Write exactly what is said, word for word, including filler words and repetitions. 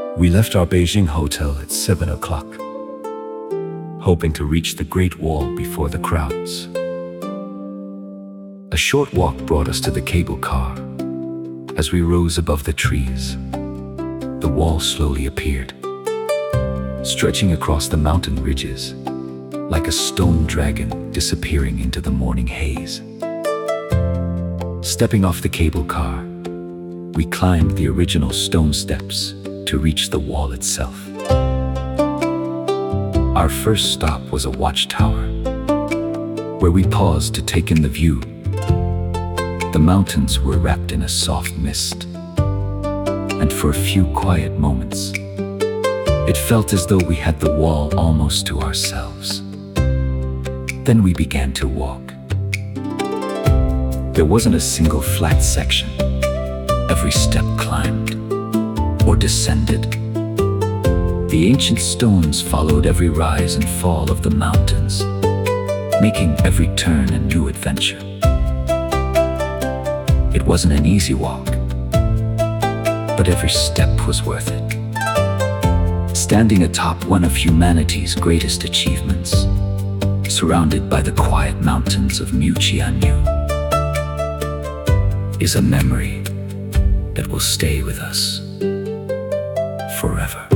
We left our Beijing hotel at seven o'clock, hoping to reach the Great Wall before the crowds. A short walk brought us to the cable car. As we rose above the trees, the wall slowly appeared, stretching across the mountain ridges, like a stone dragon disappearing into the morning haze. Stepping off the cable car, we climbed the original stone steps to reach the wall itself. Our first stop was a watchtower, where we paused to take in the view. The mountains were wrapped in a soft mist, and for a few quiet moments, it felt as though we had the wall almost to ourselves. Then we began to walk. There wasn't a single flat section. Every step climbed or descended. The ancient stones followed every rise and fall of the mountains, making every turn a new adventure. It wasn't an easy walk, but every step was worth it. Standing atop one of humanity's greatest achievements, surrounded by the quiet mountains of Muqianyu, is a memory that will stay with us forever.